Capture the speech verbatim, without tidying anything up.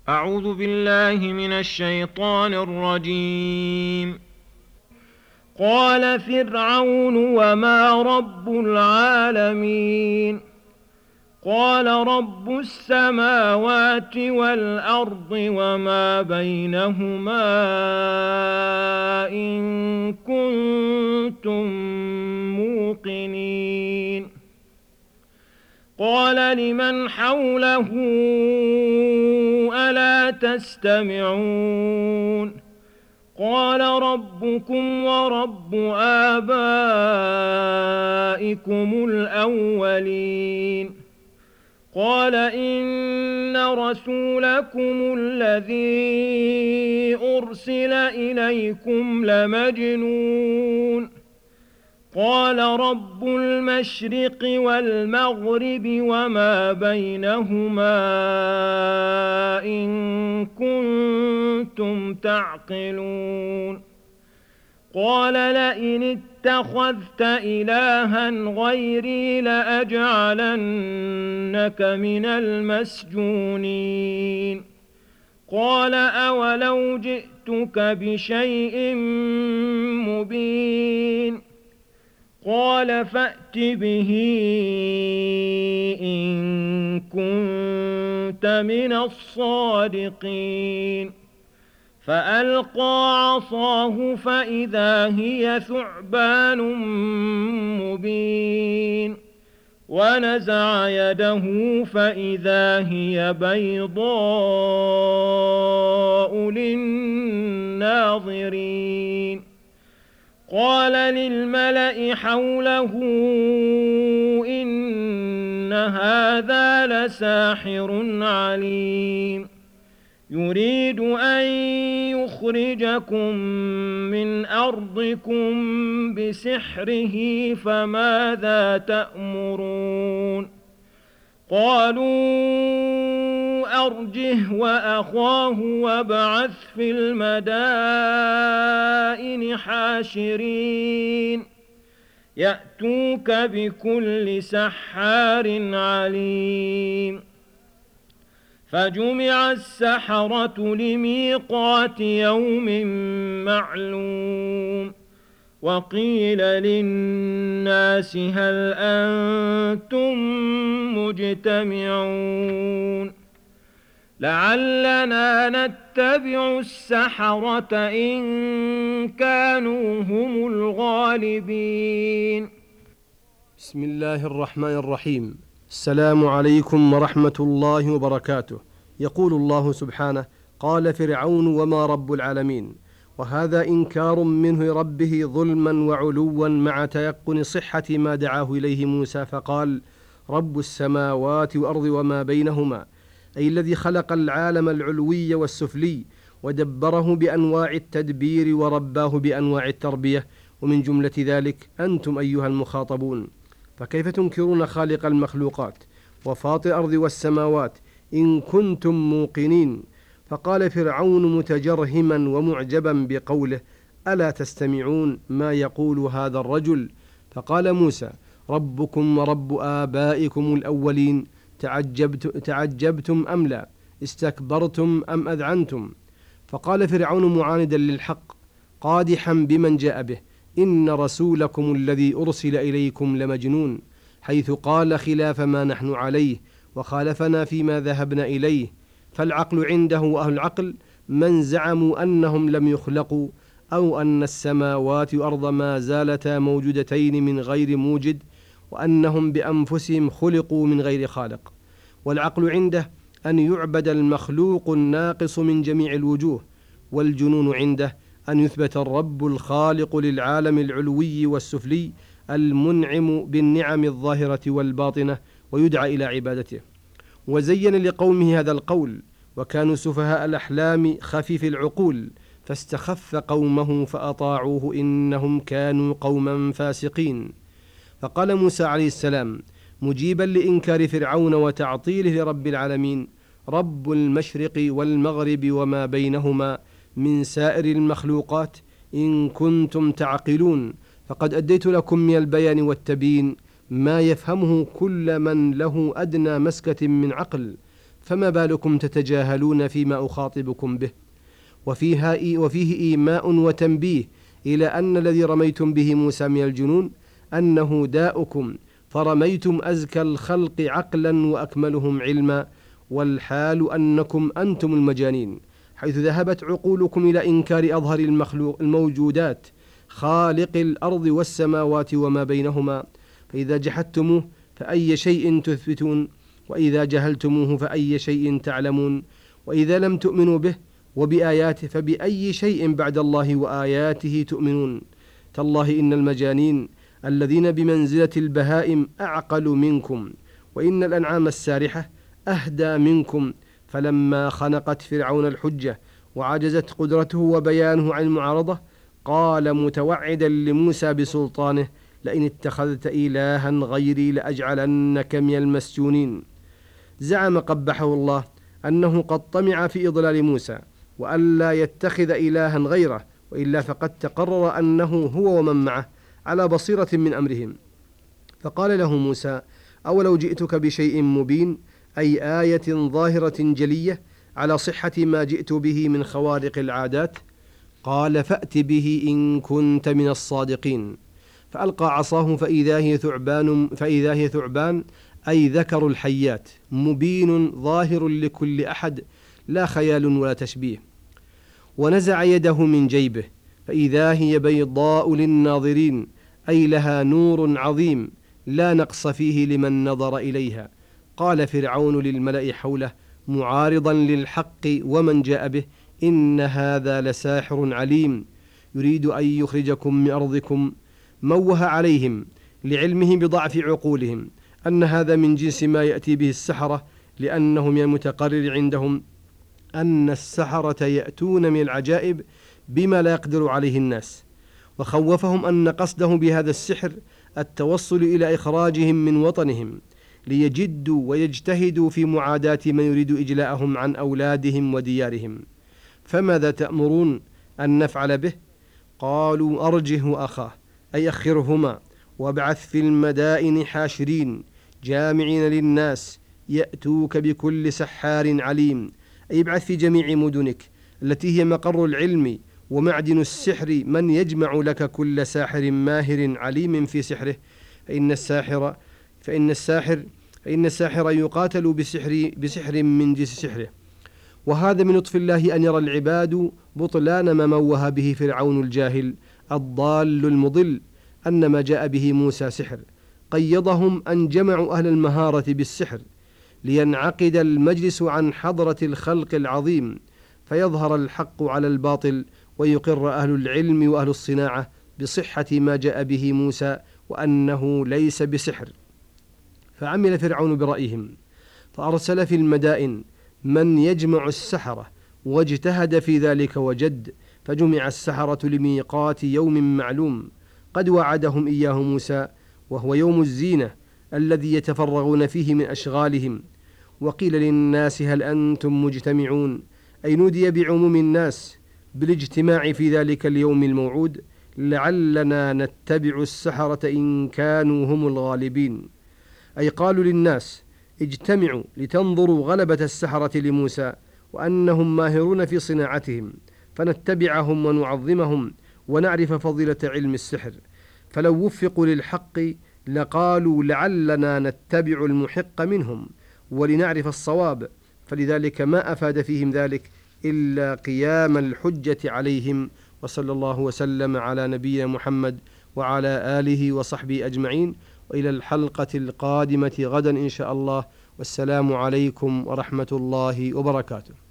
أعوذ بالله من الشيطان الرجيم. قال فرعون وما رب العالمين؟ قال رب السماوات والأرض وما بينهما إن كنتم موقنين. قال لمن حوله ألا تستمعون؟ قال ربكم ورب آبائكم الأولين. قال إن رسولكم الذي أرسل إليكم لمجنون. قال رب المشرق والمغرب وما بينهما إن كنتم تعقلون. قال لئن اتخذت إلها غيري لأجعلنك من المسجونين. قال أولو جئتك بشيء مبين؟ قال فأت به إن كنت من الصادقين. فألقى عصاه فإذا هي ثعبان مبين، ونزع يده فإذا هي بيضاء للناظرين. قال للملأ حوله إن هذا لساحر عليم، يريد أن يخرجكم من أرضكم بسحره فماذا تأمرون؟ قالوا أرجه وأخاه وابعث في المدائن حاشرين يأتوك بكل سحار عليم. فجمع السحرة لميقات يوم معلوم. وقيل للناس هل أنتم مجتمعون؟ لعلنا نتبع السحرة إن كانوا هم الغالبين. بسم الله الرحمن الرحيم. السلام عليكم ورحمة الله وبركاته. يقول الله سبحانه: قال فرعون وما رب العالمين. وهذا إنكار منه لربه ظلما وعلوا مع تيقن صحة ما دعاه إليه موسى، فقال: رب السماوات والأرض وما بينهما، أي الذي خلق العالم العلوي والسفلي ودبره بأنواع التدبير ورباه بأنواع التربية، ومن جملة ذلك أنتم أيها المخاطبون. فكيف تنكرون خالق المخلوقات وفاطر الأرض والسماوات إن كنتم موقنين؟ فقال فرعون متجرهما ومعجبا بقوله: ألا تستمعون ما يقول هذا الرجل؟ فقال موسى: ربكم ورب آبائكم الأولين، تعجبت تعجبتم أم لا؟ استكبرتم أم أذعنتم؟ فقال فرعون معاندا للحق قادحا بمن جاء به: إن رسولكم الذي أرسل إليكم لمجنون، حيث قال خلاف ما نحن عليه وخالفنا فيما ذهبنا إليه. فالعقل عنده أهل العقل من زعموا أنهم لم يخلقوا، أو أن السماوات والأرض ما زالتا موجودتين من غير موجد، وأنهم بأنفسهم خلقوا من غير خالق. والعقل عنده أن يعبد المخلوق الناقص من جميع الوجوه، والجنون عنده أن يثبت الرب الخالق للعالم العلوي والسفلي المنعم بالنعم الظاهرة والباطنة، ويدعى إلى عبادته. وزين لقومه هذا القول، وكانوا سفهاء الأحلام خفيف العقول، فاستخف قومه فأطاعوه إنهم كانوا قوما فاسقين. فقال موسى عليه السلام مجيبا لإنكار فرعون وتعطيله لرب العالمين: رب المشرق والمغرب وما بينهما من سائر المخلوقات إن كنتم تعقلون، فقد أديت لكم من البيان والتبيين ما يفهمه كل من له أدنى مسكة من عقل، فما بالكم تتجاهلون فيما أخاطبكم به؟ وفيها وفيه إيماء وتنبيه إلى أن الذي رميتم به موسى من الجنون أنه داؤكم، فرميتم أزكى الخلق عقلا وأكملهم علما، والحال أنكم أنتم المجانين، حيث ذهبت عقولكم إلى إنكار أظهر المخلوق الموجودات خالق الأرض والسماوات وما بينهما. فإذا جحدتموه فأي شيء تثبتون؟ وإذا جهلتموه فأي شيء تعلمون؟ وإذا لم تؤمنوا به وبآياته فبأي شيء بعد الله وآياته تؤمنون؟ تالله إن المجانين الذين بمنزلة البهائم أعقل منكم، وإن الأنعام السارحة أهدى منكم. فلما خنقت فرعون الحجة وعجزت قدرته وبيانه عن المعارضة، قال متوعدا لموسى بسلطانه: لئن اتخذت إلها غيري لأجعلنك من المسجونين. زعم قبحه الله أنه قد طمع في إضلال موسى وألا يتخذ إلها غيره، وإلا فقد تقرر أنه هو ومن معه على بصيرة من أمرهم. فقال له موسى: أولو جئتك بشيء مبين، أي آية ظاهرة جلية على صحة ما جئت به من خوارق العادات؟ قال: فأت به إن كنت من الصادقين. فألقى عصاه فإذا هي ثعبان فإذا هي ثعبان أي ذكر الحيات، مبين ظاهر لكل أحد، لا خيال ولا تشبيه. ونزع يده من جيبه فإذا هي بيضاء للناظرين، أي لها نور عظيم لا نقص فيه لمن نظر إليها. قال فرعون للملأ حوله معارضا للحق ومن جاء به: إن هذا لساحر عليم، يريد أن يخرجكم من أرضكم. موه عليهم لعلمه بضعف عقولهم أن هذا من جنس ما يأتي به السحرة، لأنه من المتقرر عندهم أن السحرة يأتون من العجائب بما لا يقدر عليه الناس. وخوفهم أن قصده بهذا السحر التوصل إلى إخراجهم من وطنهم، ليجدوا ويجتهدوا في معاداة من يريد إجلاءهم عن أولادهم وديارهم. فماذا تأمرون أن نفعل به؟ قالوا: أرجه أخاه، أي أخرهما، وابعث في المدائن حاشرين جامعين للناس يأتوك بكل سحار عليم، أي ابعث في جميع مدنك التي هي مقر العلم ومعدن السحر من يجمع لك كل ساحر ماهر عليم في سحره، فإن الساحر فإن الساحر فإن الساحر يقاتل بسحر بسحر من جنس سحره. وهذا من لطف الله أن يرى العباد بطلان ما موه به فرعون الجاهل الضال المضل، أن ما جاء به موسى سحر. قيضهم أن جمعوا أهل المهارة بالسحر لينعقد المجلس عن حضرة الخلق العظيم، فيظهر الحق على الباطل، ويقر أهل العلم وأهل الصناعة بصحة ما جاء به موسى وأنه ليس بسحر. فعمل فرعون برأيهم، فأرسل في المدائن من يجمع السحرة، واجتهد في ذلك وجد، فجمع السحرة لميقات يوم معلوم قد وعدهم إياه موسى، وهو يوم الزينة الذي يتفرغون فيه من أشغالهم. وقيل للناس: هل أنتم مجتمعون؟ أي نودي بعموم الناس بالاجتماع في ذلك اليوم الموعود، لعلنا نتبع السحرة إن كانوا هم الغالبين. أي قالوا للناس: اجتمعوا لتنظروا غلبة السحرة لموسى، وأنهم ماهرون في صناعتهم، فنتبعهم ونعظمهم ونعرف فضيلة علم السحر. فلو وفقوا للحق لقالوا: لعلنا نتبع المحق منهم ولنعرف الصواب، فلذلك ما أفاد فيهم ذلك إلا قيام الحجة عليهم. وصلى الله وسلم على نبينا محمد وعلى آله وصحبه أجمعين، وإلى الحلقة القادمة غدا إن شاء الله، والسلام عليكم ورحمة الله وبركاته.